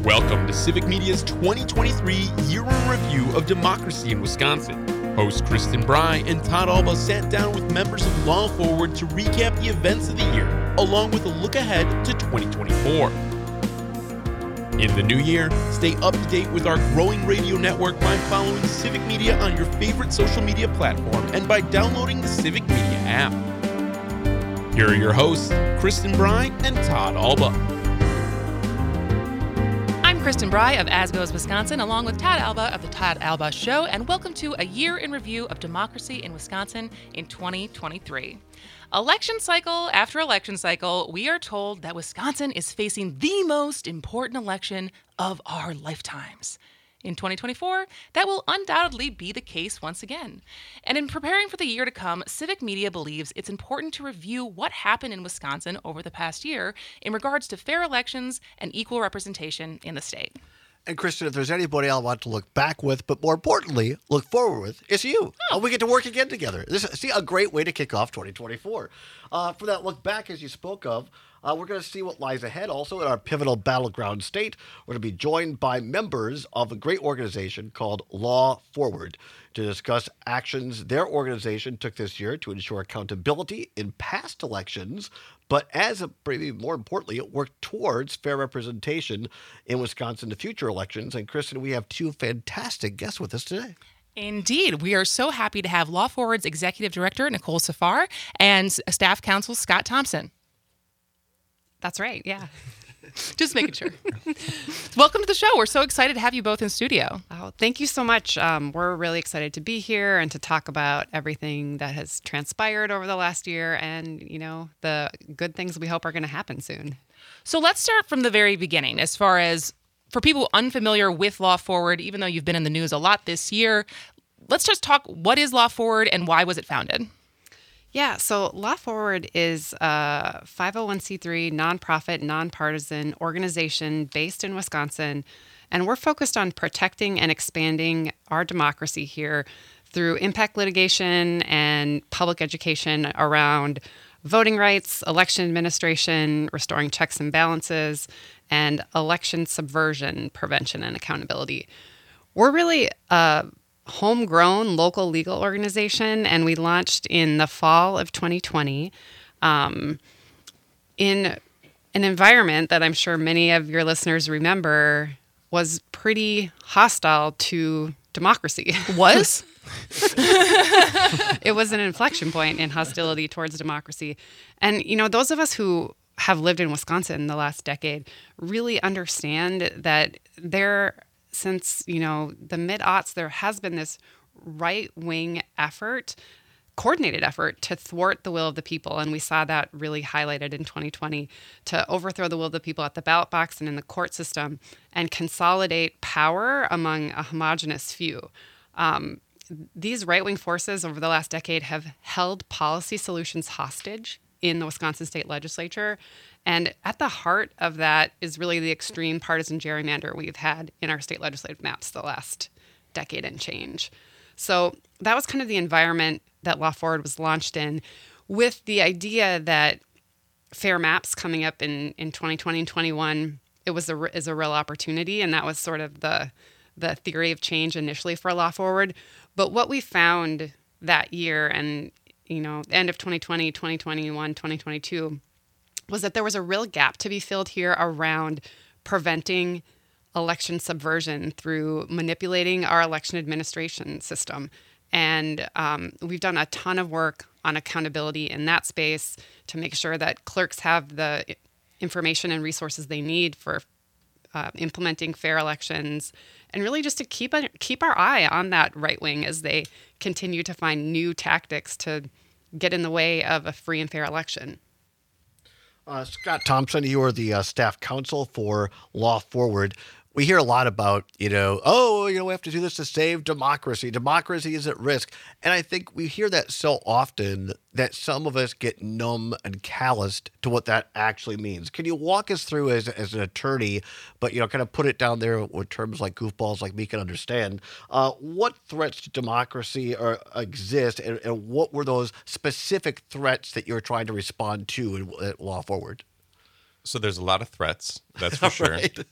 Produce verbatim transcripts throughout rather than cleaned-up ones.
Welcome to Civic Media's twenty twenty-three Year in Review of Democracy in Wisconsin. Hosts Kristen Bry and Todd Alba sat down with members of Law Forward to recap the events of the year, along with a look ahead to twenty twenty-four. In the new year, stay up to date with our growing radio network by following Civic Media on your favorite social media platform and by downloading the Civic Media app. Here are your hosts, Kristen Bry and Todd Alba. I'm Kristen Bry of As Goes Wisconsin, along with Todd Alba of The Todd Alba Show, and welcome to a year in review of democracy in Wisconsin in twenty twenty-three. Election cycle after election cycle, we are told that Wisconsin is facing the most important election of our lifetimes. In twenty twenty-four, that will undoubtedly be the case once again. And in preparing for the year to come, Civic Media believes it's important to review what happened in Wisconsin over the past year in regards to fair elections and equal representation in the state. And Kristen, if there's anybody I want to look back with, but more importantly, look forward with, it's you. Oh. We get to work again together. This is see, a great way to kick off twenty twenty-four. Uh, for that look back, as you spoke of, uh, we're going to see what lies ahead also in our pivotal battleground state. We're going to be joined by members of a great organization called Law Forward to discuss actions their organization took this year to ensure accountability in past elections, but as a, maybe more importantly, it worked towards fair representation in Wisconsin to future elections. And Kristen, we have two fantastic guests with us today. Indeed. We are so happy to have Law Forward's Executive Director, Nicole Safar, and Staff Counsel, Scott Thompson. That's right, yeah. Just making sure. Welcome to the show. We're so excited to have you both in studio. Oh, thank you so much. Um, we're really excited to be here and to talk about everything that has transpired over the last year and, you know, the good things we hope are going to happen soon. So let's start from the very beginning. As far as for people unfamiliar with Law Forward, even though you've been in the news a lot this year, let's just talk, what is Law Forward and why was it founded? Yeah, so Law Forward is a five oh one c three nonprofit, nonpartisan organization based in Wisconsin, and we're focused on protecting and expanding our democracy here through impact litigation and public education around voting rights, election administration, restoring checks and balances, and election subversion prevention and accountability. We're really a homegrown local legal organization, and we launched in the fall of twenty twenty um, in an environment that I'm sure many of your listeners remember was pretty hostile to democracy. Was? It was an inflection point in hostility towards democracy. And, you know, those of us who have lived in Wisconsin the last decade really understand that there Since, you know, the mid-aughts, there has been this right-wing effort, coordinated effort to thwart the will of the people. And we saw that really highlighted in twenty twenty to overthrow the will of the people at the ballot box and in the court system and consolidate power among a homogenous few. Um, these right-wing forces over the last decade have held policy solutions hostage in the Wisconsin state legislature. And at the heart of that is really the extreme partisan gerrymander we've had in our state legislative maps the last decade and change. So that was kind of the environment that Law Forward was launched in, with the idea that fair maps coming up in, in twenty twenty and twenty-one, it was a, is a real opportunity. And that was sort of the, the theory of change initially for Law Forward. But what we found that year and, you know, end of twenty twenty, twenty twenty-one, twenty twenty-two, was that there was a real gap to be filled here around preventing election subversion through manipulating our election administration system. And um, we've done a ton of work on accountability in that space to make sure that clerks have the information and resources they need for uh, implementing fair elections, and really just to keep a, keep our eye on that right wing as they continue to find new tactics to get in the way of a free and fair election. Uh, Scott Thompson, you are the uh, staff counsel for Law Forward. We hear a lot about, you know, oh, you know, we have to do this to save democracy. Democracy is at risk. And I think we hear that so often that some of us get numb and calloused to what that actually means. Can you walk us through as, as an attorney, but, you know, kind of put it down there with terms like goofballs like me can understand, uh, what threats to democracy are, exist and, and what were those specific threats that you're trying to respond to in, at Law Forward? So there's a lot of threats, that's for sure. Right.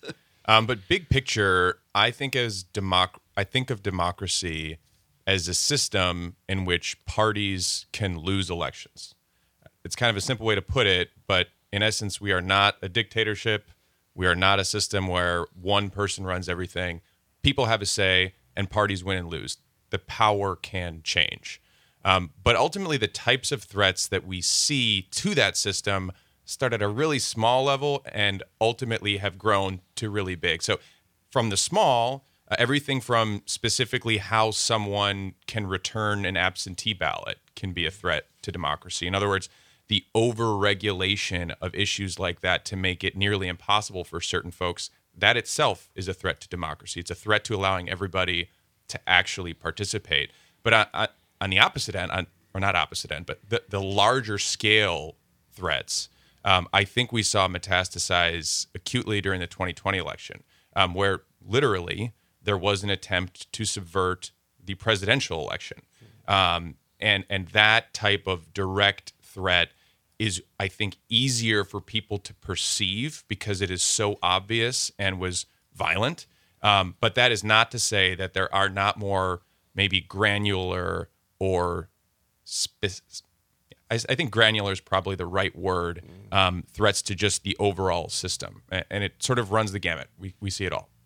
Um, but big picture, I think as democ- I think of democracy as a system in which parties can lose elections. It's kind of a simple way to put it, but in essence, we are not a dictatorship. We are not a system where one person runs everything. People have a say, and parties win and lose. The power can change. Um, but ultimately, the types of threats that we see to that system start at a really small level and ultimately have grown to really big. So from the small, uh, everything from specifically how someone can return an absentee ballot can be a threat to democracy. In other words, the over-regulation of issues like that to make it nearly impossible for certain folks, that itself is a threat to democracy. It's a threat to allowing everybody to actually participate. But on, on, on the opposite end, on, or not opposite end, but the, the larger scale threats, um, I think we saw metastasize acutely during the twenty twenty election, um, where literally there was an attempt to subvert the presidential election. Um, and, and that type of direct threat is, I think, easier for people to perceive because it is so obvious and was violent. Um, but that is not to say that there are not more maybe granular or spe- I, I think granular is probably the right word, um, threats to just the overall system. And it sort of runs the gamut. We we see it all.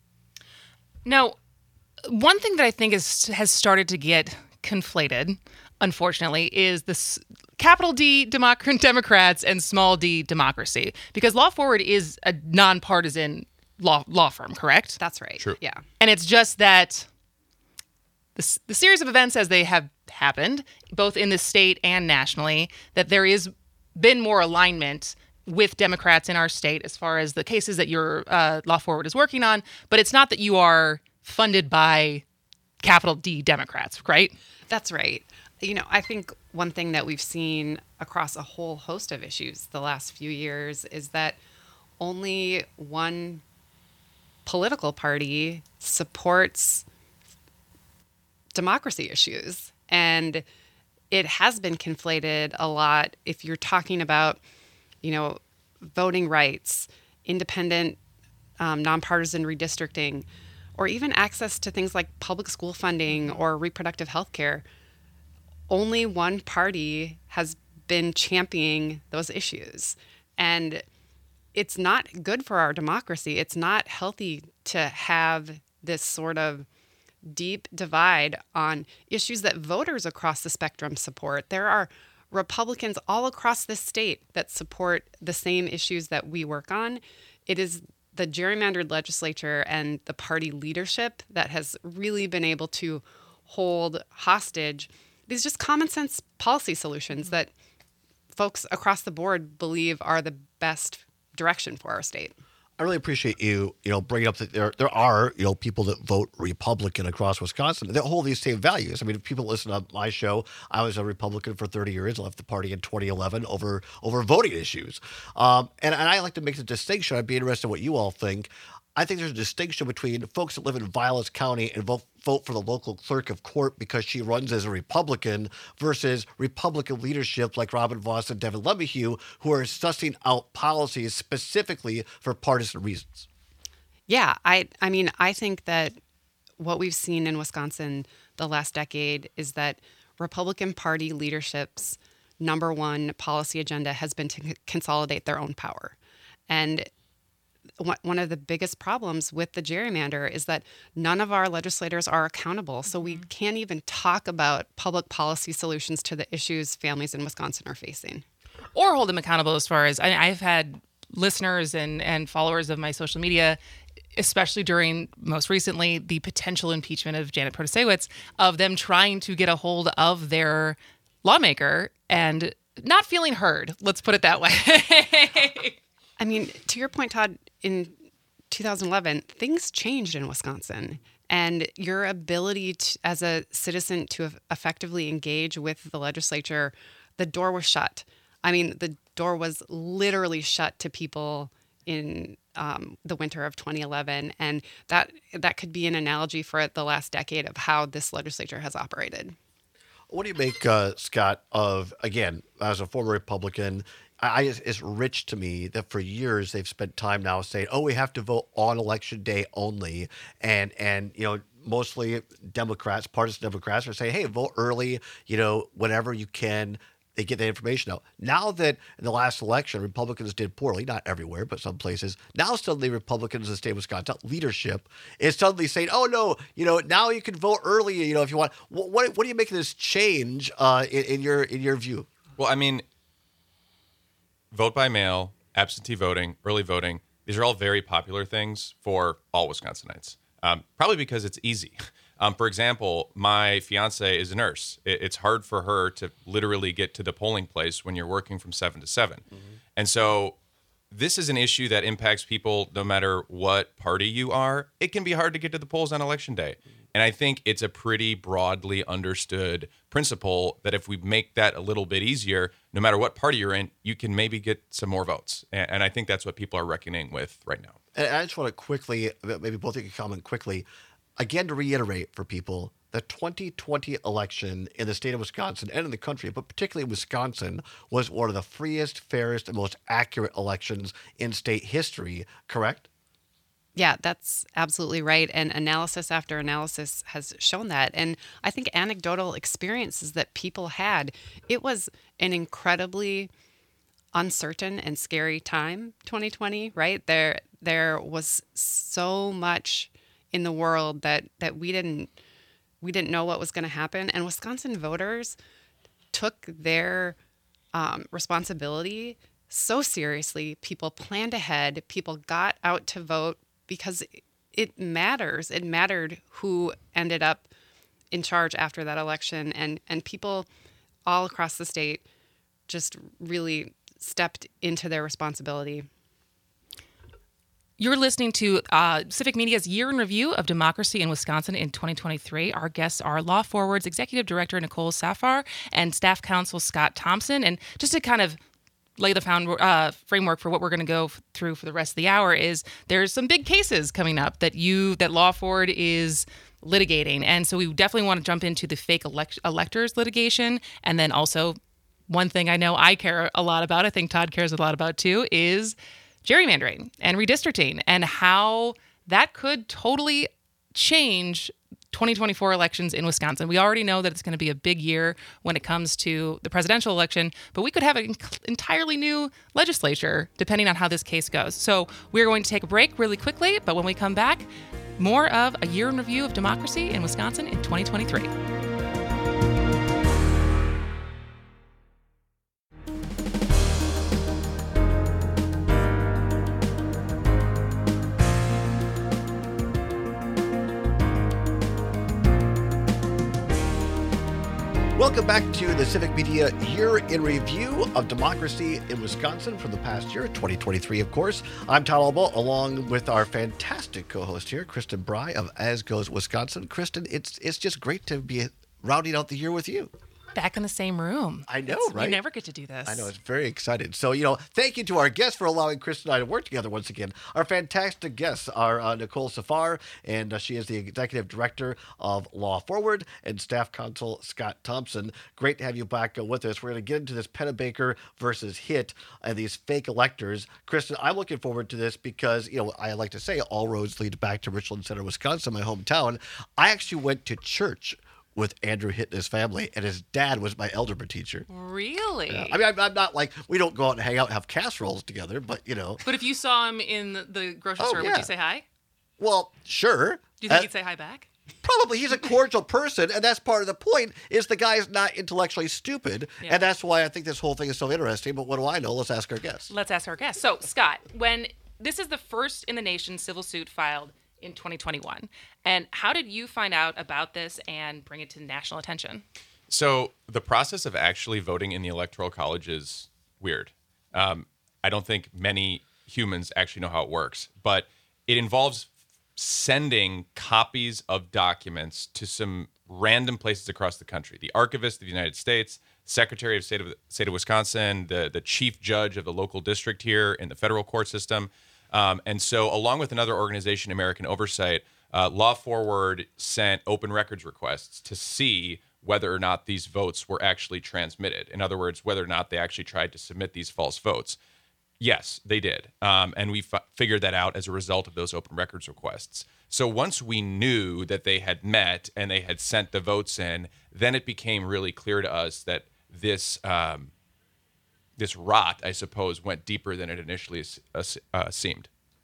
Now, one thing that I think is has started to get conflated, unfortunately, is this capital D Democ- Democrats and small d democracy. Because Law Forward is a nonpartisan law law firm, correct? That's right. True. Yeah. And it's just that the, the series of events as they have happened, both in the state and nationally, that there is been more alignment with Democrats in our state as far as the cases that your uh, Law Forward is working on. But it's not that you are funded by capital D Democrats, right? That's right. You know, I think one thing that we've seen across a whole host of issues the last few years is that only one political party supports democracy issues. And it has been conflated a lot if you're talking about, you know, voting rights, independent, um, nonpartisan redistricting, or even access to things like public school funding or reproductive health care. Only one party has been championing those issues. And it's not good for our democracy. It's not healthy to have this sort of deep divide on issues that voters across the spectrum support. There are Republicans all across this state that support the same issues that we work on. It is the gerrymandered legislature and the party leadership that has really been able to hold hostage these just common sense policy solutions that folks across the board believe are the best direction for our state. I really appreciate you, you know, bringing up that there there are, you know, people that vote Republican across Wisconsin that hold these same values. I mean, if people listen to my show, I was a Republican for thirty years, left the party in twenty eleven over over voting issues. Um, and, and I like to make the distinction. I'd be interested in what you all think. I think there's a distinction between folks that live in Vilas County and vote, vote for the local clerk of court because she runs as a Republican versus Republican leadership like Robin Vos and Devin LeMahieu, who are sussing out policies specifically for partisan reasons. Yeah, I I mean, I think that what we've seen in Wisconsin the last decade is that Republican Party leadership's number one policy agenda has been to consolidate their own power. And one of the biggest problems with the gerrymander is that none of our legislators are accountable. So we can't even talk about public policy solutions to the issues families in Wisconsin are facing. Or hold them accountable as far as I, I've had listeners and, and followers of my social media, especially during most recently the potential impeachment of Janet Protasiewicz, of them trying to get a hold of their lawmaker and not feeling heard. Let's put it that way. I mean, to your point, Todd, in two thousand eleven, things changed in Wisconsin. And your ability to, as a citizen to effectively engage with the legislature, the door was shut. I mean, the door was literally shut to people in um, the winter of twenty eleven. And that that could be an analogy for the last decade of how this legislature has operated. What do you make, uh, Scott, of, again, as a former Republican, I, I- it's rich to me that for years they've spent time now saying, oh, we have to vote on election day only. And, and you know, mostly Democrats, partisan Democrats are saying, hey, vote early, you know, whenever you can. They get that information out. Now that in the last election, Republicans did poorly, not everywhere, but some places, now suddenly Republicans in the state of Wisconsin, leadership, is suddenly saying, oh, no, you know, now you can vote early, you know, if you want. What, what, what do you make of this change uh, in, in your in your view? Well, I mean, vote by mail, absentee voting, early voting, these are all very popular things for all Wisconsinites, um, probably because it's easy. Um, for example, my fiance is a nurse. It, it's hard for her to literally get to the polling place when you're working from seven to seven. Mm-hmm. And so this is an issue that impacts people no matter what party you are. It can be hard to get to the polls on election day. Mm-hmm. And I think it's a pretty broadly understood principle that if we make that a little bit easier, no matter what party you're in, you can maybe get some more votes. And, and I think that's what people are reckoning with right now. And I just want to quickly, maybe both of you can comment quickly, again, to reiterate for people, the twenty twenty election in the state of Wisconsin and in the country, but particularly Wisconsin, was one of the freest, fairest, and most accurate elections in state history, correct? Yeah, that's absolutely right. And analysis after analysis has shown that. And I think anecdotal experiences that people had, it was an incredibly uncertain and scary time, twenty twenty, right? There, there was so much in the world that that we didn't we didn't know what was going to happen, and Wisconsin voters took their um, responsibility so seriously. People planned ahead. People got out to vote because it matters. It mattered who ended up in charge after that election, and and people all across the state just really stepped into their responsibility. You're listening to uh, Civic Media's Year in Review of Democracy in Wisconsin in twenty twenty-three. Our guests are Law Forward's Executive Director Nicole Safar and Staff Counsel Scott Thompson. And just to kind of lay the found, uh, framework for what we're going to go f- through for the rest of the hour is there's some big cases coming up that you that Law Forward is litigating. And so we definitely want to jump into the fake elect- electors litigation, and then also one thing I know I care a lot about, I think Todd cares a lot about too, is gerrymandering and redistricting and how that could totally change twenty twenty-four elections in Wisconsin. We already know that it's going to be a big year when it comes to the presidential election, but we could have an entirely new legislature depending on how this case goes. So we're going to take a break really quickly, but when we come back, more of a year in review of democracy in Wisconsin in twenty twenty-three. Welcome back to the Civic Media Year in Review of Democracy in Wisconsin from the past year, twenty twenty-three, of course. I'm Todd Alba, along with our fantastic co-host here, Kristen Bry of As Goes Wisconsin. Kristen, it's it's just great to be rounding out the year with you. Back in the same room. I know, It's- right? We never get to do this. I know, it's very excited. So, you know, thank you to our guests for allowing Kristen and I to work together once again. Our fantastic guests are uh, Nicole Safar, and uh, she is the Executive Director of Law Forward, and Staff Counsel Scott Thompson. Great to have you back uh, with us. We're going to get into this Pennebaker versus Hitt and these fake electors. Kristen, I'm looking forward to this because, you know, I like to say all roads lead back to Richland Center, Wisconsin, my hometown. I actually went to church with Andrew Hitt and his family, and his dad was my algebra teacher. Really? Yeah. I mean, I'm, I'm not like, we don't go out and hang out and have casseroles together, but, you know. But if you saw him in the- the grocery Oh, store, yeah. would you say hi? Well, sure. Do you think Uh, he'd say hi back? Probably. He's a cordial person, and that's part of the point, is the guy's not intellectually stupid, Yeah. and that's why I think this whole thing is so interesting. But what do I know? Let's ask our guests. Let's ask our guest. So, Scott, when this is the first in the nation civil suit filed in twenty twenty-one, and how did you find out about this and bring it to national attention? So the process of actually voting in the Electoral College is weird. Um, I don't think many humans actually know how it works, but it involves sending copies of documents to some random places across the country. The Archivist of the United States, Secretary of State of State of Wisconsin, the, the chief judge of the local district here in the federal court system. Um, and so along with another organization, American Oversight, uh, Law Forward sent open records requests to see whether or not these votes were actually transmitted. In other words, whether or not they actually tried to submit these false votes. Yes, they did. Um, and we f- figured that out as a result of those open records requests. So once we knew that they had met and they had sent the votes in, then it became really clear to us that this um, this rot, I suppose, went deeper than it initially uh, uh, seemed.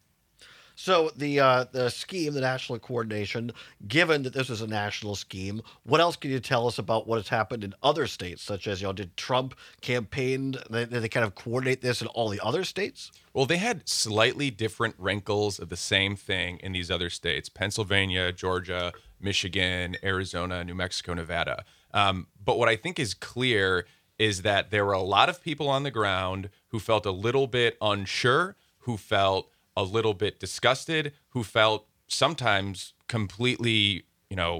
So the uh, the scheme, the national coordination, given that this is a national scheme, what else can you tell us about what has happened in other states, such as, you know, did Trump campaign, did they kind of coordinate this in all the other states? Well, they had slightly different wrinkles of the same thing in these other states: Pennsylvania, Georgia, Michigan, Arizona, New Mexico, Nevada. Um, but what I think is clear is that there were a lot of people on the ground who felt a little bit unsure, who felt a little bit disgusted, who felt sometimes completely, you know,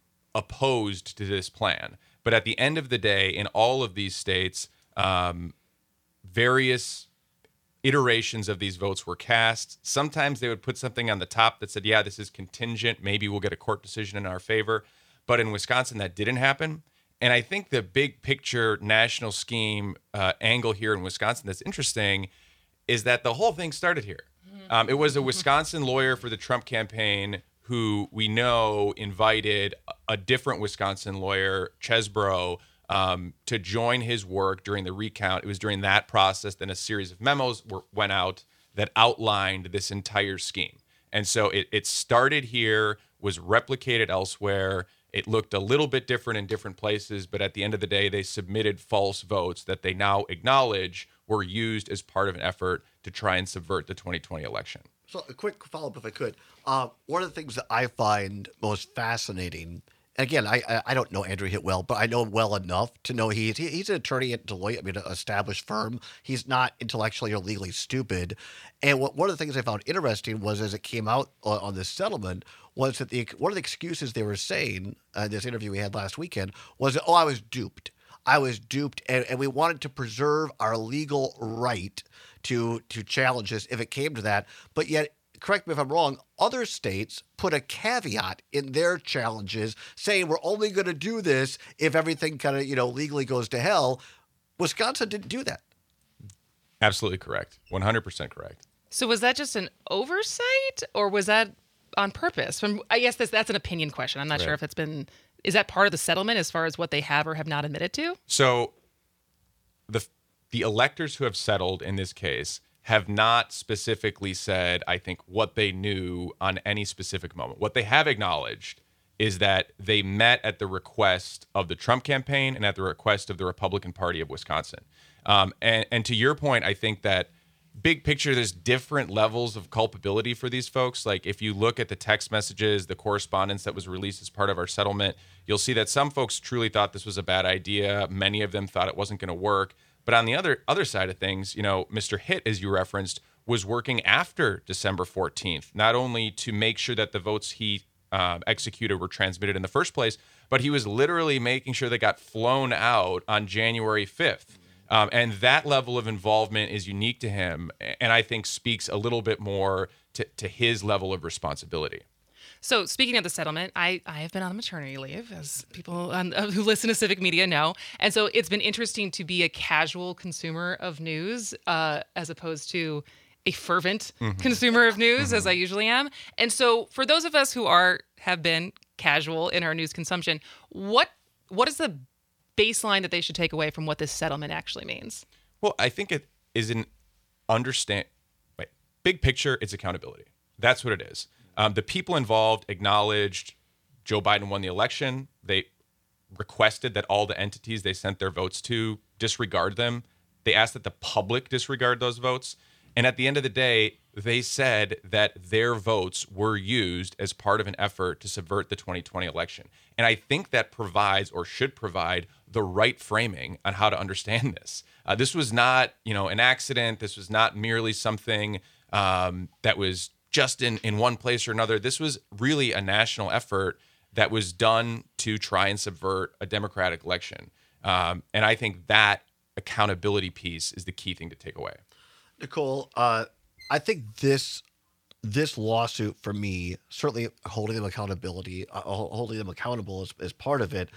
opposed to this plan. But at the end of the day, in all of these states, um, various iterations of these votes were cast. Sometimes they would put something on the top that said, yeah, this is contingent. Maybe we'll get a court decision in our favor. But in Wisconsin, that didn't happen. And I think the big picture national scheme uh, angle here in Wisconsin that's interesting is that the whole thing started here. Um, it was a Wisconsin lawyer for the Trump campaign who we know invited a different Wisconsin lawyer, Chesbrough, um, to join his work during the recount. It was during that process that a series of memos were, went out that outlined this entire scheme. And so it, it started here, was replicated elsewhere. It looked a little bit different in different places, but at the end of the day, they submitted false votes that they now acknowledge were used as part of an effort to try and subvert the twenty twenty election. So a quick follow-up, if I could. Uh, one of the things that I find most fascinating, and again, I, I I don't know Andrew Hitt well, but I know him well enough to know he's he, he's an attorney at Deloitte, I mean, an established firm. He's not intellectually or legally stupid. And what, one of the things I found interesting was, as it came out on, on this settlement, was that the one of the excuses they were saying uh, in this interview we had last weekend was, oh, I was duped. I was duped, and, and we wanted to preserve our legal right to to challenge this if it came to that. But yet, correct me if I'm wrong, other states put a caveat in their challenges saying we're only going to do this if everything kind of, you know, legally goes to hell. Wisconsin didn't do that. Absolutely correct. one hundred percent correct. So was that just an oversight, or was that on purpose? From, I guess this, that's an opinion question. I'm not Right. sure if it's been, is that part of the settlement as far as what they have or have not admitted to? So the the electors who have settled in this case have not specifically said, I think, what they knew on any specific moment. What they have acknowledged is that they met at the request of the Trump campaign and at the request of the Republican Party of Wisconsin. Um, and, and to your point, I think that big picture, there's different levels of culpability for these folks. Like if you look at the text messages, the correspondence that was released as part of our settlement, you'll see that some folks truly thought this was a bad idea. Many of them thought it wasn't going to work. But on the other other side of things, you know, Mister Hitt, as you referenced, was working after December fourteenth, not only to make sure that the votes he uh, executed were transmitted in the first place, but he was literally making sure they got flown out on January fifth. Um, and that level of involvement is unique to him, and I think speaks a little bit more to, to his level of responsibility. So speaking of the settlement, I, I have been on maternity leave, as people on, uh, who listen to Civic Media know. And so it's been interesting to be a casual consumer of news uh, as opposed to a fervent mm-hmm. consumer of news, mm-hmm. as I usually am. And so for those of us who are have been casual in our news consumption, what what is the baseline that they should take away from what this settlement actually means? Well, I think it is an understand. Wait, big picture, it's accountability. That's what it is. Um, the people involved acknowledged Joe Biden won the election. They requested that all the entities they sent their votes to disregard them. They asked that the public disregard those votes. And at the end of the day, they said that their votes were used as part of an effort to subvert the twenty twenty election. And I think that provides, or should provide, the right framing on how to understand this. Uh, this was not, you know, an accident. This was not merely something um, that was just in, in one place or another. This was really a national effort that was done to try and subvert a democratic election. Um, and I think that accountability piece is the key thing to take away. Nicole, uh, I think this this lawsuit for me, certainly holding them accountability, uh, holding them accountable is, is part of it.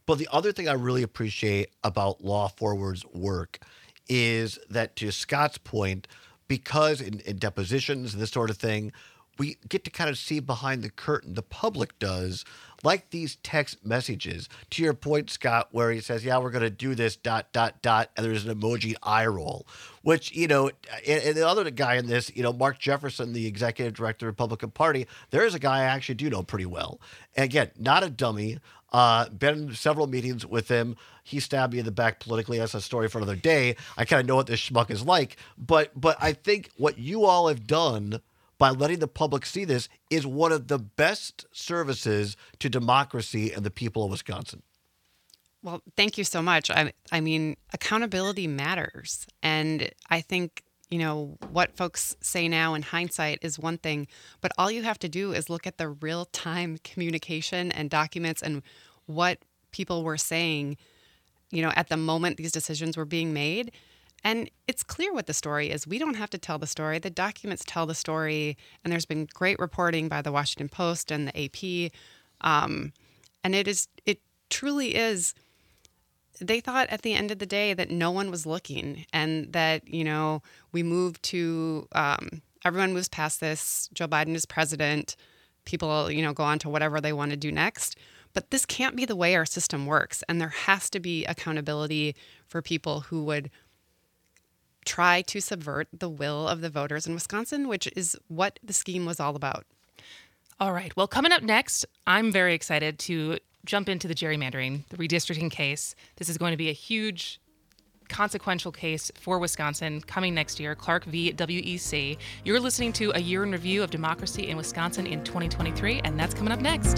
But the other thing I really appreciate about Law Forward's work is that, to Scott's point, because in, in depositions and this sort of thing, we get to kind of see behind the curtain. The public does, like these text messages. To your point, Scott, where he says, yeah, we're going to do this, dot, dot, dot, and there's an emoji eye roll, which, you know, and, and the other guy in this, you know, Mark Jefferson, the executive director of the Republican Party, there is a guy I actually do know pretty well. And again, not a dummy. Uh, been in several meetings with him. He stabbed me in the back politically. That's a story for another day. I kind of know what this schmuck is like. But, but I think what you all have done by letting the public see this is one of the best services to democracy and the people of Wisconsin. Well, thank you so much. I, I mean, accountability matters. And I think, you know, what folks say now in hindsight is one thing, but all you have to do is look at the real-time communication and documents and what people were saying, you know, at the moment these decisions were being made. And it's clear what the story is. We don't have to tell the story. The documents tell the story. And there's been great reporting by the Washington Post and the A P. Um, and it is, it truly is, they thought at the end of the day that no one was looking and that, you know, we moved to, um, everyone moves past this. Joe Biden is president. People, you know, go on to whatever they want to do next. But this can't be the way our system works. And there has to be accountability for people who would try to subvert the will of the voters in Wisconsin, which is what the scheme was all about. All right. Well, coming up next, I'm very excited to jump into the gerrymandering, the redistricting case. This is going to be a huge, consequential case for Wisconsin coming next year, Clark v. W E C. You're listening to A Year in Review of Democracy in Wisconsin in twenty twenty-three, and that's coming up next.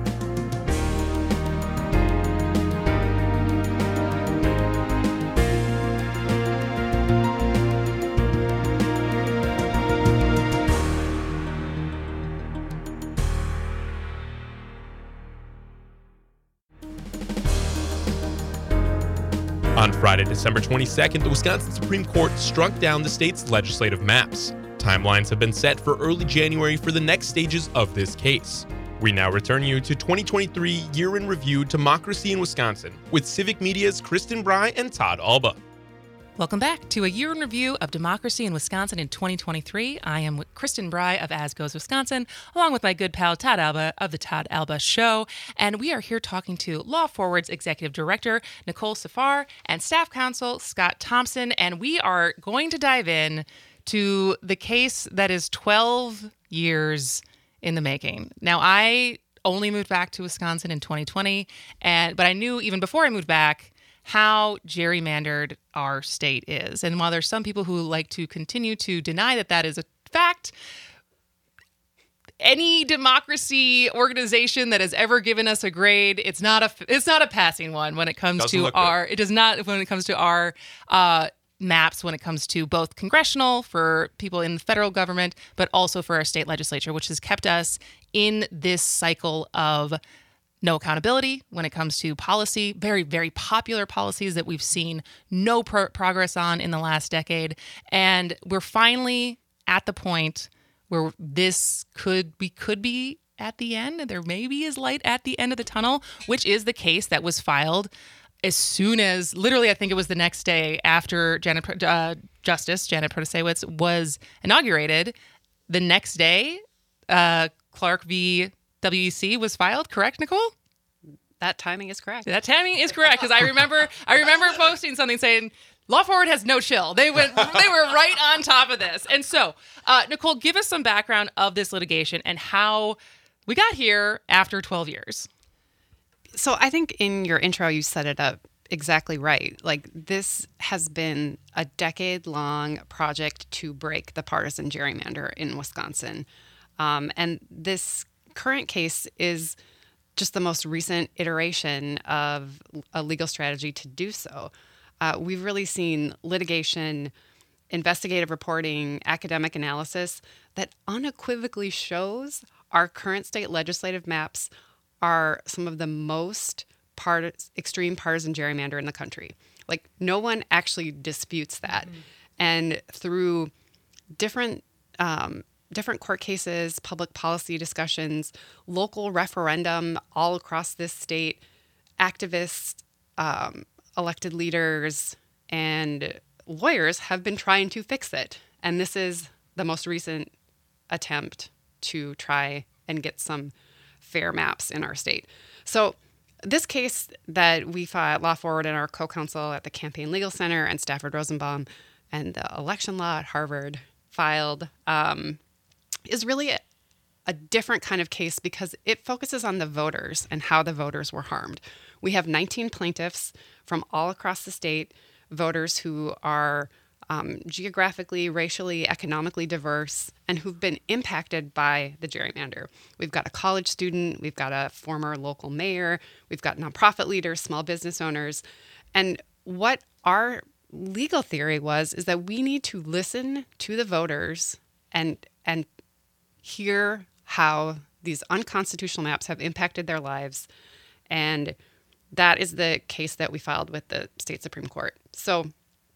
On Friday, December twenty-second, the Wisconsin Supreme Court struck down the state's legislative maps. Timelines have been set for early January for the next stages of this case. We now return you to twenty twenty-three Year in Review Democracy in Wisconsin with Civic Media's Kristen Bry and Todd Alba. Welcome back to A Year in Review of Democracy in Wisconsin in twenty twenty-three. I am with Kristen Bry of As Goes Wisconsin, along with my good pal Todd Alba of the Todd Alba Show. And we are here talking to Law Forward's Executive Director, Nicole Safar, and Staff Counsel, Scott Thompson. And we are going to dive in to the case that is twelve years in the making. Now, I only moved back to Wisconsin in twenty twenty, and but I knew even before I moved back how gerrymandered our state is. And while there's some people who like to continue to deny that that is a fact, any democracy organization that has ever given us a grade, it's not a it's not a passing one when it comes Doesn't to look our good. it does not when it comes to our uh maps, when it comes to both congressional for people in the federal government, but also for our state legislature, which has kept us in this cycle of no accountability when it comes to policy, very, very popular policies that we've seen no pro- progress on in the last decade. And we're finally at the point where this could be, could be at the end. There maybe is light at the end of the tunnel, which is the case that was filed as soon as, literally, I think it was the next day after Janet, uh, Justice Janet Protasiewicz was inaugurated. The next day, uh, Clark v. W E C was filed, correct, Nicole? That timing is correct. That timing is correct, because I remember I remember posting something saying, Law Forward has no chill. They went they were right on top of this. And so, uh, Nicole, give us some background of this litigation and how we got here after twelve years. So I think in your intro, you set it up exactly right. Like, this has been a decade-long project to break the partisan gerrymander in Wisconsin. Um, and this current case is just the most recent iteration of a legal strategy to do so. Uh, we've really seen litigation, investigative reporting, academic analysis that unequivocally shows our current state legislative maps are some of the most part- extreme partisan gerrymander in the country. Like, no one actually disputes that. Mm-hmm. And through different um, different court cases, public policy discussions, local referendum all across this state, activists, um, elected leaders, and lawyers have been trying to fix it. And this is the most recent attempt to try and get some fair maps in our state. So this case that we filed, Law Forward and our co-counsel at the Campaign Legal Center and Stafford Rosenbaum and the election law at Harvard filed, um, is really a, a different kind of case because it focuses on the voters and how the voters were harmed. We have nineteen plaintiffs from all across the state, voters who are um, geographically, racially, economically diverse, and who've been impacted by the gerrymander. We've got a college student, we've got a former local mayor, we've got nonprofit leaders, small business owners. And what our legal theory was is that we need to listen to the voters and and hear how these unconstitutional maps have impacted their lives. And that is the case that we filed with the state Supreme Court. So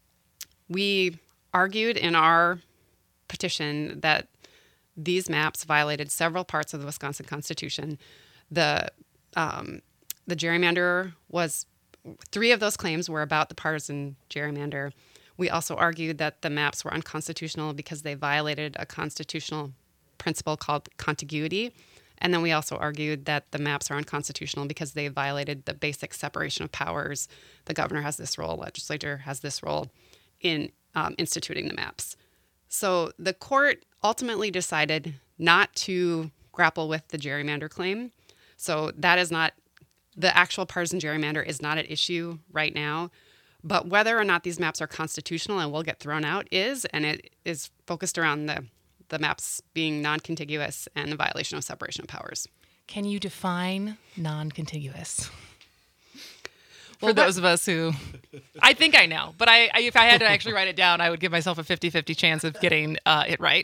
we argued in our petition that these maps violated several parts of the Wisconsin Constitution. The um, the gerrymander was, three of those claims were about the partisan gerrymander. We also argued that the maps were unconstitutional because they violated a constitutional principle called contiguity. And then we also argued that the maps are unconstitutional because they violated the basic separation of powers. The governor has this role, legislature has this role in um, instituting the maps. So the court ultimately decided not to grapple with the gerrymander claim. So that is not, the actual partisan gerrymander is not at issue right now. But whether or not these maps are constitutional and will get thrown out is, and it is focused around the the maps being non-contiguous and the violation of separation of powers. Can you define non-contiguous? For Well, those of us who, I think I know, but I, I if I had to actually write it down, I would give myself a fifty-fifty chance of getting uh, it right.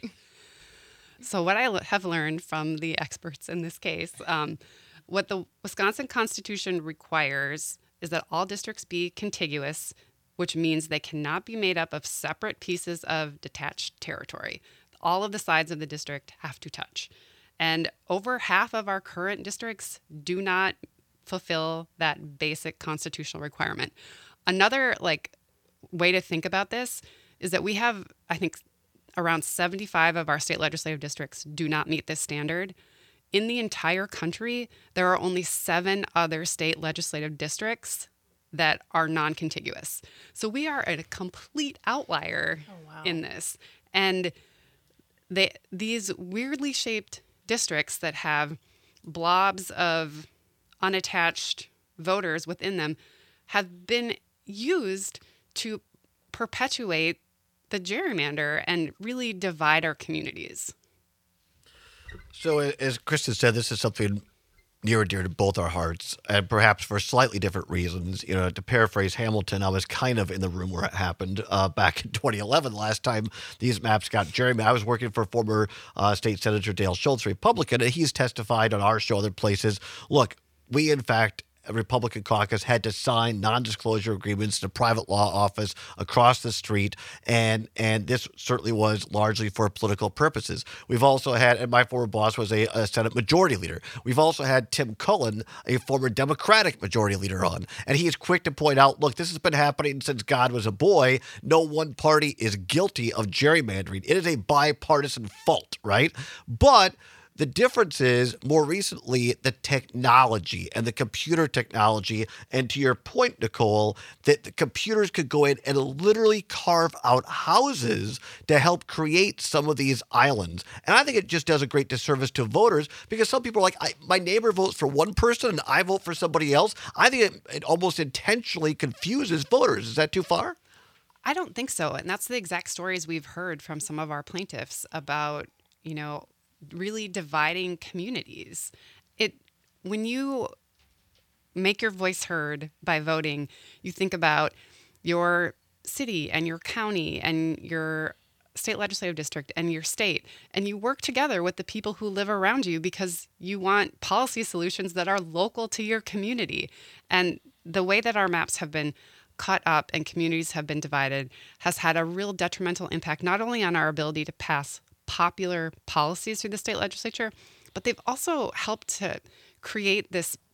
So what I l- have learned from the experts in this case, um, what the Wisconsin Constitution requires is that all districts be contiguous, which means they cannot be made up of separate pieces of detached territory. All of the sides of the district have to touch. And over half of our current districts do not fulfill that basic constitutional requirement. Another like way to think about this is that we have, I think, around seventy-five of our state legislative districts do not meet this standard. In the entire country, there are only seven other state legislative districts that are non-contiguous. So we are at a complete outlier Oh, wow. in this. And They, these weirdly shaped districts that have blobs of unattached voters within them have been used to perpetuate the gerrymander and really divide our communities. So, as Kristen said, this is something near and dear to both our hearts, and perhaps for slightly different reasons. You know, to paraphrase Hamilton, I was kind of in the room where it happened uh, back in twenty eleven, last time these maps got gerrymandered. I was working for former uh, State Senator Dale Schultz, Republican, and he's testified on our show, other places. Look, we, in fact, a Republican caucus had to sign non-disclosure agreements to private law office across the street, and and this certainly was largely for political purposes. We've also had, and my former boss was a, a Senate Majority Leader. We've also had Tim Cullen, a former Democratic Majority Leader, on, and he is quick to point out, look, this has been happening since God was a boy. No one party is guilty of gerrymandering. It is a bipartisan fault, right? But the difference is, more recently, the technology and the computer technology. And to your point, Nicole, that the computers could go in and literally carve out houses to help create some of these islands. And I think it just does a great disservice to voters because some people are like, I, my neighbor votes for one person and I vote for somebody else. I think it, it almost intentionally confuses voters. Is that too far? I don't think so. And that's the exact stories we've heard from some of our plaintiffs about, you know, really dividing communities. It when you make your voice heard by voting, you think about your city and your county and your state legislative district and your state, and you work together with the people who live around you because you want policy solutions that are local to your community. And the way that our maps have been cut up and communities have been divided has had a real detrimental impact, not only on our ability to pass popular policies through the state legislature, but they've also helped to create this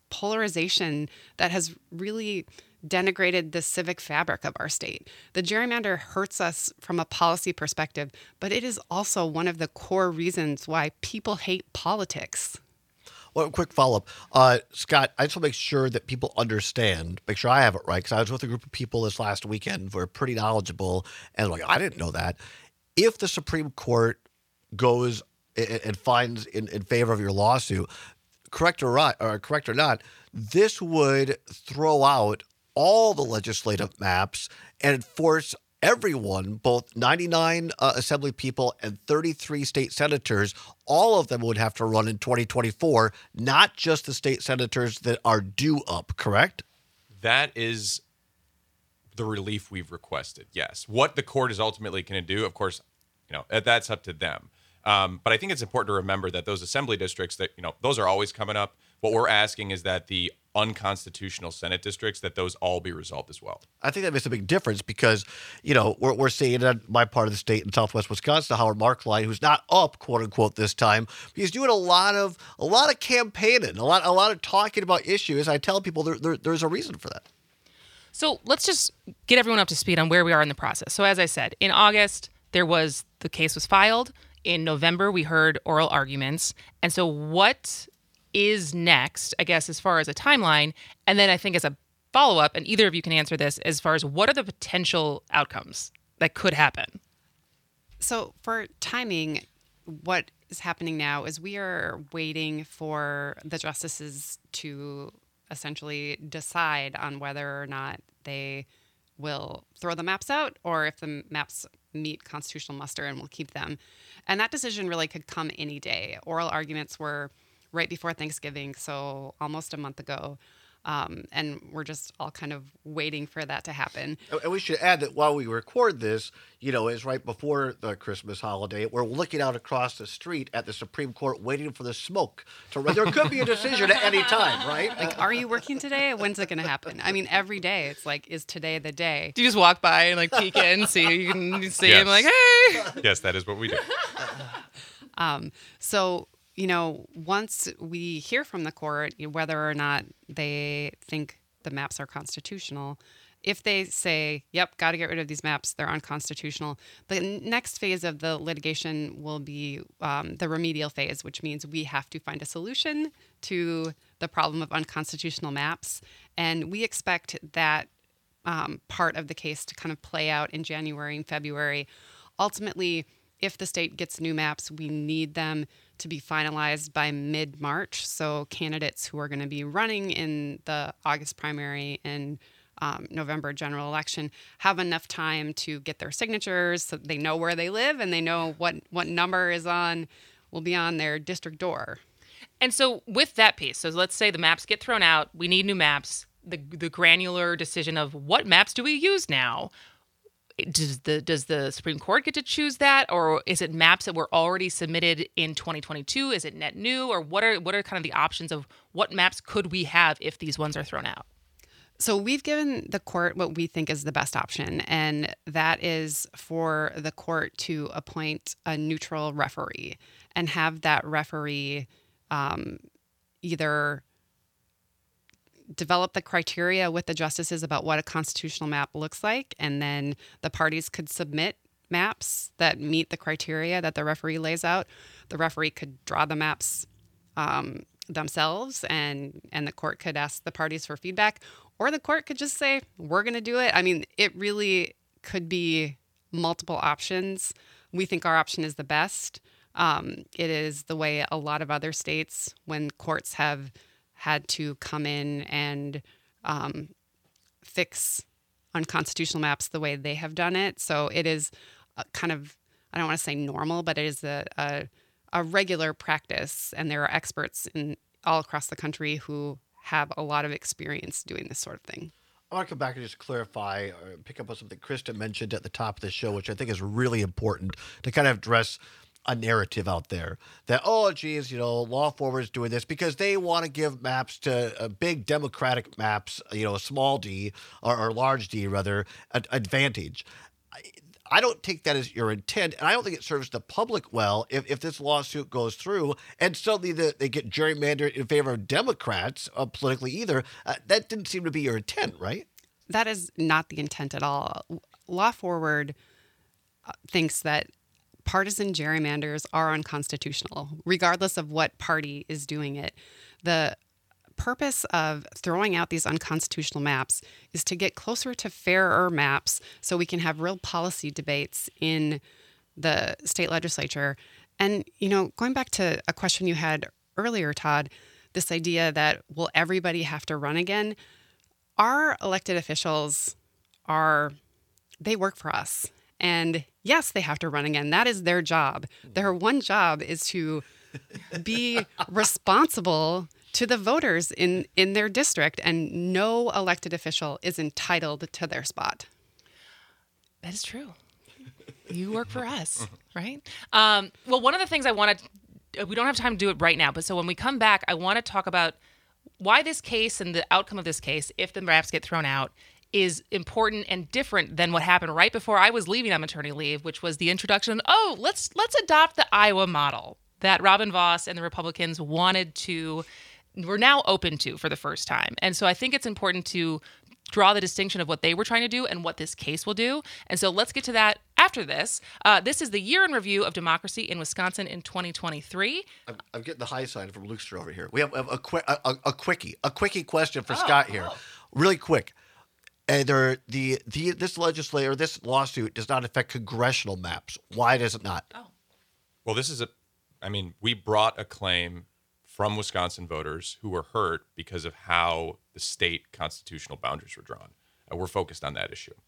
polarization that has really denigrated the civic fabric of our state. The gerrymander hurts us from a policy perspective, but it is also one of the core reasons why people hate politics. Well, quick follow-up. Uh, Scott, I just want to make sure that people understand, make sure I have it right, because I was with a group of people this last weekend who are pretty knowledgeable, and like, I didn't know that. If the Supreme Court goes and finds in, in favor of your lawsuit, correct or, right, or correct or not, this would throw out all the legislative maps and force everyone, both ninety-nine uh, assembly people and thirty-three state senators, all of them would have to run in twenty twenty-four, not just the state senators that are due up, correct? That is the relief we've requested, yes. What the court is ultimately going to do, of course, you know, that's up to them. Um, but I think it's important to remember that those assembly districts, that you know, those are always coming up. What we're asking is that the unconstitutional Senate districts, that those all be resolved as well. I think that makes a big difference because, you know, we're, we're seeing in my part of the state in Southwest Wisconsin, Howard Markline, who's not up, quote unquote, this time. He's doing a lot of a lot of campaigning, a lot a lot of talking about issues. I tell people there, there, there's a reason for that. So let's just get everyone up to speed on where we are in the process. So as I said, in August, there was the case was filed. In November, we heard oral arguments. And so what is next, I guess, as far as a timeline? And then I think as a follow-up, and either of you can answer this, as far as what are the potential outcomes that could happen? So for timing, what is happening now is we are waiting for the justices to essentially decide on whether or not they will throw the maps out or if the maps meet constitutional muster and will keep them. And that decision really could come any day. Oral arguments were right before Thanksgiving, so almost a month ago. Um, and we're just all kind of waiting for that to happen. And we should add that while we record this, you know, it's right before the Christmas holiday. We're looking out across the street at the Supreme Court waiting for the smoke to run. There could be a decision at any time, right? Like, are you working today? When's it going to happen? I mean, every day it's like, is today the day? Do you just walk by and like peek in, see you can see Yes. him like, hey? Yes, that is what we do. Um, so, you know, once we hear from the court whether or not they think the maps are constitutional, if they say, yep, got to get rid of these maps, they're unconstitutional, the next phase of the litigation will be um, the remedial phase, which means we have to find a solution to the problem of unconstitutional maps. And we expect that um, part of the case to kind of play out in January and February. Ultimately, if the state gets new maps, we need them to be finalized by mid-March. So candidates who are going to be running in the August primary and um, November general election have enough time to get their signatures so they know where they live and they know what, what number is on, will be on their district door. And so with that piece, so let's say the maps get thrown out, we need new maps, the the granular decision of what maps do we use now? Does the does the Supreme Court get to choose that, or is it maps that were already submitted in twenty twenty-two? Is it net new, or what are what are kind of the options of what maps could we have if these ones are thrown out? So we've given the court what we think is the best option, and that is for the court to appoint a neutral referee and have that referee um, either develop the criteria with the justices about what a constitutional map looks like, and then the parties could submit maps that meet the criteria that the referee lays out. The referee could draw the maps um, themselves, and and the court could ask the parties for feedback, or the court could just say, we're going to do it. I mean, it really could be multiple options. We think our option is the best. Um, it is the way a lot of other states, when courts have had to come in and um, fix unconstitutional maps the way they have done it. So it is a kind of, I don't want to say normal, but it is a, a, a regular practice. And there are experts in all across the country who have a lot of experience doing this sort of thing. I want to come back and just clarify or pick up on something Kristen mentioned at the top of the show, which I think is really important to kind of address a narrative out there that, oh, geez, you know, Law Forward is doing this because they want to give maps to uh, big Democratic maps, you know, a small d or, or large d rather, ad- advantage. I, I don't take that as your intent, and I don't think it serves the public well if, if this lawsuit goes through and suddenly the, they get gerrymandered in favor of Democrats uh, politically either. Uh, that didn't seem to be your intent, right? That is not the intent at all. Law Forward thinks that partisan gerrymanders are unconstitutional, regardless of what party is doing it. The purpose of throwing out these unconstitutional maps is to get closer to fairer maps so we can have real policy debates in the state legislature. And, you know, going back to a question you had earlier, Todd, this idea that will everybody have to run again? Our elected officials are, they work for us. And yes, they have to run again. That is their job. Their one job is to be responsible to the voters in, in their district, and no elected official is entitled to their spot. That is true. You work for us, right? Um, well, one of the things I wanted, we don't have time to do it right now, but so when we come back, I want to talk about why this case and the outcome of this case, if the maps get thrown out, is important and different than what happened right before I was leaving on maternity leave, which was the introduction, oh, let's let's adopt the Iowa model that Robin Vos and the Republicans wanted to, were now open to for the first time. And so I think it's important to draw the distinction of what they were trying to do and what this case will do. And so let's get to that after this. Uh, this is the year in review of democracy in Wisconsin in twenty twenty-three. I'm, I'm getting the high sign from Lukester over here. We have a, a, quick, a, a, a quickie, a quickie question for oh, Scott here. Oh. Really quick. And there, the, the this legislator, this lawsuit does not affect congressional maps. Why does it not? Oh. Well, this is a, I mean, we brought a claim from Wisconsin voters who were hurt because of how the state constitutional boundaries were drawn. And we're focused on that issue.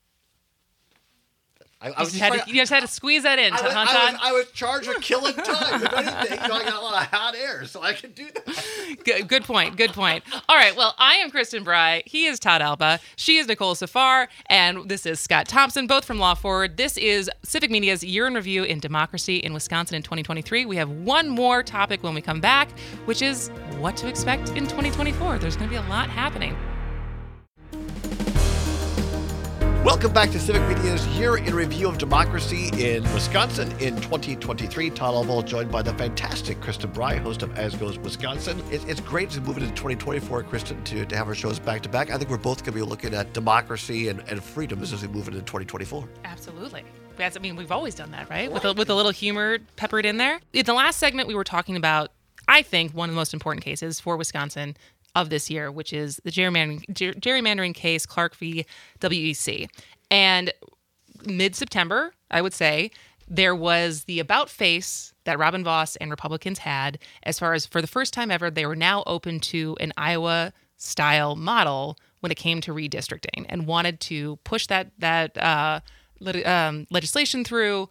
I, I you, was just had to, you just had to squeeze that in, I was, huh, I was, I was charged with killing time. If anything, you know, I got a lot of hot air, so I can do that. Good, good point. Good point. All right. Well, I am Kristen Bry. He is Todd Alba. She is Nicole Safar. And this is Scott Thompson, both from Law Forward. This is Civic Media's Year in Review in Democracy in Wisconsin in twenty twenty-three. We have one more topic when we come back, which is what to expect in twenty twenty-four. There's going to be a lot happening. Welcome back to Civic Media's Year in Review of Democracy in Wisconsin in twenty twenty-three. Todd Alba, joined by the fantastic Kristen Bry, host of As Goes Wisconsin. It, it's great to move into twenty twenty-four, Kristen, to, to have our shows back to back. I think we're both going to be looking at democracy and, and freedoms as we move into twenty twenty-four. Absolutely. That's, I mean, we've always done that, right? With a, with a little humor peppered in there. In the last segment, we were talking about, I think, one of the most important cases for Wisconsin of this year, which is the gerrymandering, ger- gerrymandering case, Clark v. W E C. And mid-September, I would say, there was the about face that Robin Vos and Republicans had as far as, for the first time ever, they were now open to an Iowa-style model when it came to redistricting and wanted to push that, that uh, lit- um, legislation through.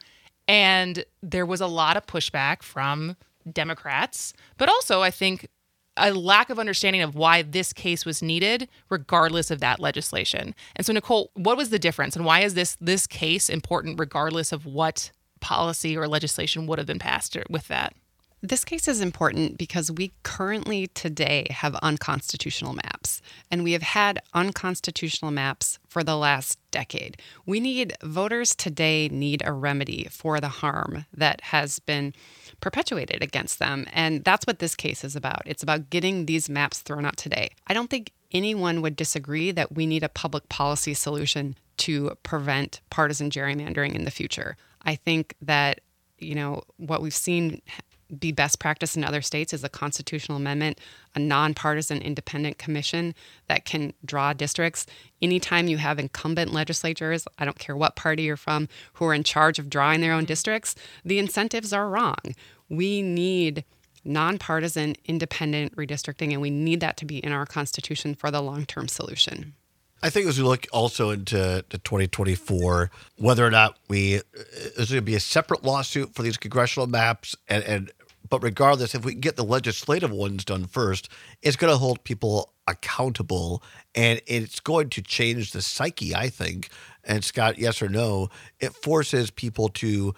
And there was a lot of pushback from Democrats, but also, I think, a lack of understanding of why this case was needed, regardless of that legislation. And so, Nicole, what was the difference, and why is this this case important, regardless of what policy or legislation would have been passed with that? This case is important because we currently today have unconstitutional maps, and we have had unconstitutional maps for the last decade. We need, voters today need a remedy for the harm that has been perpetuated against them, and that's what this case is about. It's about getting these maps thrown out today. I don't think anyone would disagree that we need a public policy solution to prevent partisan gerrymandering in the future. I think that, you know, what we've seen be best practice in other states is a constitutional amendment, a nonpartisan independent commission that can draw districts. Anytime you have incumbent legislatures, I don't care what party you're from, who are in charge of drawing their own districts, the incentives are wrong. We need nonpartisan independent redistricting, and we need that to be in our Constitution for the long-term solution. I think as we look also into to twenty twenty-four, whether or not we, there's going to be a separate lawsuit for these congressional maps, and, and but regardless, if we can get the legislative ones done first, it's going to hold people accountable, and it's going to change the psyche, I think. And Scott, yes or no, it forces people to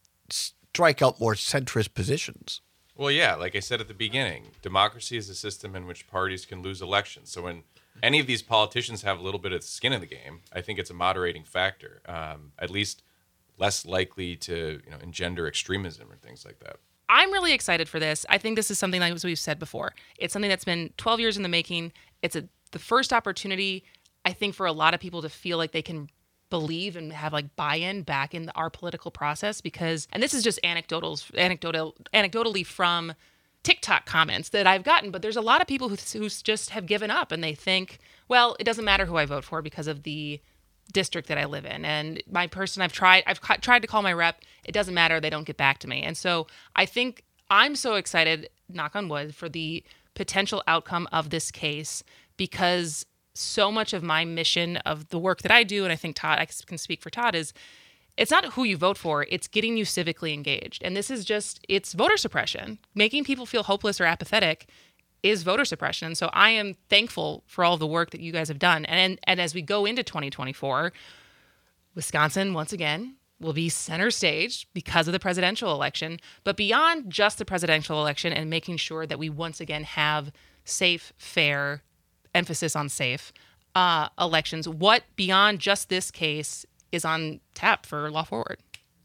strike out more centrist positions. Well, yeah, like I said at the beginning, democracy is a system in which parties can lose elections. So when any of these politicians have a little bit of skin in the game, I think it's a moderating factor. Um, at least less likely to, you know, engender extremism or things like that. I'm really excited for this. I think this is something, like as we've said before, it's something that's been twelve years in the making. It's a the first opportunity, I think, for a lot of people to feel like they can believe and have like buy-in back in our political process, because, and this is just anecdotal, anecdotal, anecdotally from TikTok comments that I've gotten, but there's a lot of people who, who just have given up and they think, well, it doesn't matter who I vote for because of the district that I live in. And my person I've tried, I've ca- tried to call my rep. It doesn't matter. They don't get back to me. And so I think I'm so excited, knock on wood, for the potential outcome of this case, because so much of my mission of the work that I do, and I think Todd, I can speak for Todd, is it's not who you vote for, it's getting you civically engaged. And this is just, it's voter suppression. Making people feel hopeless or apathetic is voter suppression. And so I am thankful for all the work that you guys have done. And, and as we go into twenty twenty-four, Wisconsin, once again, will be center stage because of the presidential election. But beyond just the presidential election and making sure that we once again have safe, fair, emphasis on safe uh, elections, what beyond just this case is on tap for Law Forward?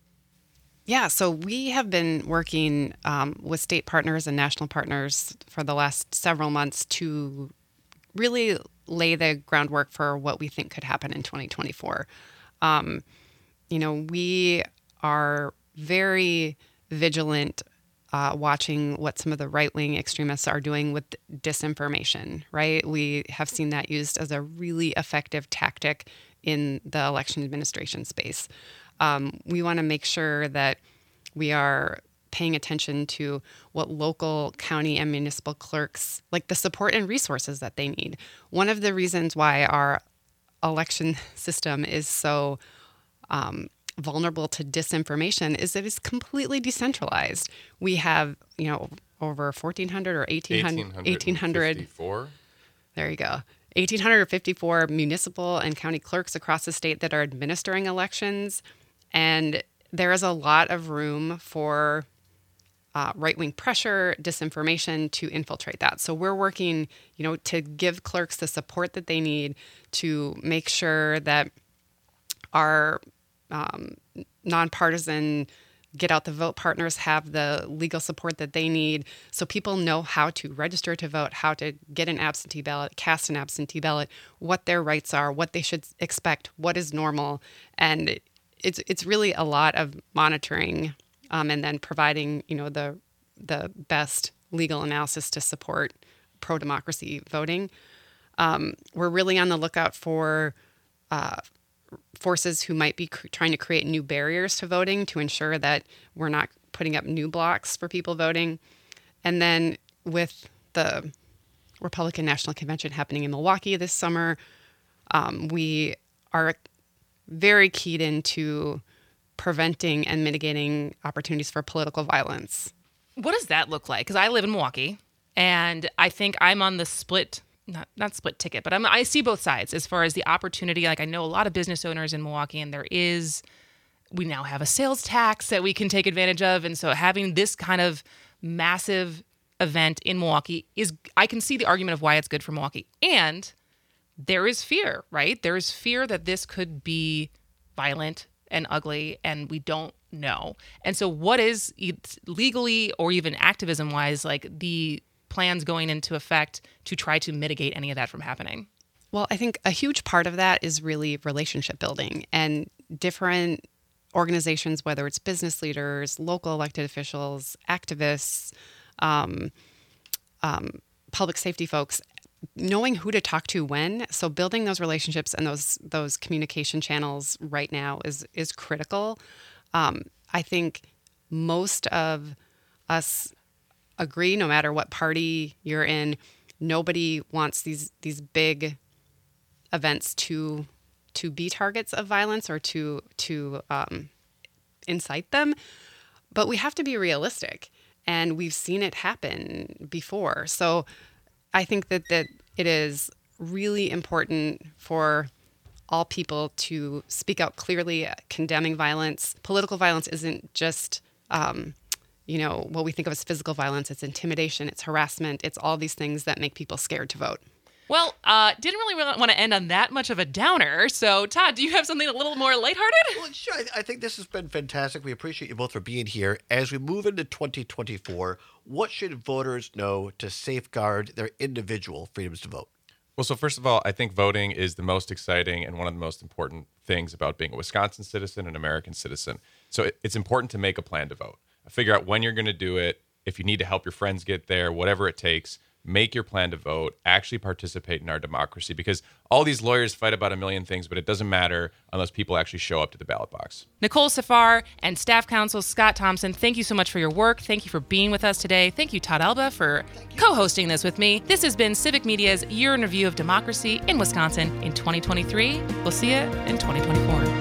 Yeah, so we have been working um, with state partners and national partners for the last several months to really lay the groundwork for what we think could happen in twenty twenty-four. Um, you know, we are very vigilant uh, watching what some of the right-wing extremists are doing with disinformation, right? We have seen that used as a really effective tactic in the election administration space. Um, we want to make sure that we are paying attention to what local, county, and municipal clerks, like the support and resources that they need. One of the reasons why our election system is so um, vulnerable to disinformation is that it's completely decentralized. We have, you know, over fourteen hundred or eighteen hundred, eighteen hundred. There you go. one thousand eight hundred fifty-four municipal and county clerks across the state that are administering elections. And there is a lot of room for uh, right-wing pressure, disinformation to infiltrate that. So we're working, you know, to give clerks the support that they need to make sure that our um, nonpartisan get out the vote partners have the legal support that they need, so people know how to register to vote, how to get an absentee ballot, cast an absentee ballot, what their rights are, what they should expect, what is normal. And it's it's really a lot of monitoring um, and then providing, you know, the the best legal analysis to support pro-democracy voting. Um, we're really on the lookout for uh, forces who might be cr- trying to create new barriers to voting to ensure that we're not putting up new blocks for people voting. And then with the Republican National Convention happening in Milwaukee this summer, um, we are very keyed into preventing and mitigating opportunities for political violence. What does that look like? Because I live in Milwaukee, and I think I'm on the split Not not split ticket, but I'm, I see both sides as far as the opportunity. Like, I know a lot of business owners in Milwaukee, and there is, we now have a sales tax that we can take advantage of. And so having this kind of massive event in Milwaukee is, I can see the argument of why it's good for Milwaukee. And there is fear, right? There is fear that this could be violent and ugly, and we don't know. And so what is legally or even activism wise, like the plans going into effect to try to mitigate any of that from happening? Well, I think a huge part of that is really relationship building, and different organizations, whether it's business leaders, local elected officials, activists, um, um, public safety folks, knowing who to talk to when. So building those relationships and those those communication channels right now is is critical. Um, I think most of us agree, no matter what party you're in, nobody wants these these big events to to be targets of violence or to to um, incite them. But we have to be realistic, and we've seen it happen before. So I think that, that it is really important for all people to speak out clearly, condemning violence. Political violence isn't just um, you know, what we think of as physical violence. It's intimidation, it's harassment, it's all these things that make people scared to vote. Well, uh, didn't really want to end on that much of a downer. So, Todd, do you have something a little more lighthearted? Well, sure. I, I think this has been fantastic. We appreciate you both for being here. As we move into twenty twenty-four, what should voters know to safeguard their individual freedoms to vote? Well, so first of all, I think voting is the most exciting and one of the most important things about being a Wisconsin citizen and American citizen. So it, it's important to make a plan to vote. Figure out when you're going to do it. If you need to help your friends get there, whatever it takes, make your plan to vote. Actually participate in our democracy, because all these lawyers fight about a million things, but it doesn't matter unless people actually show up to the ballot box. Nicole Safar and staff counsel Scott Thompson, thank you so much for your work. Thank you for being with us today. Thank you, Todd Alba, for co-hosting this with me. This has been Civic Media's Year in Review of Democracy in Wisconsin in twenty twenty-three. We'll see you in twenty twenty-four.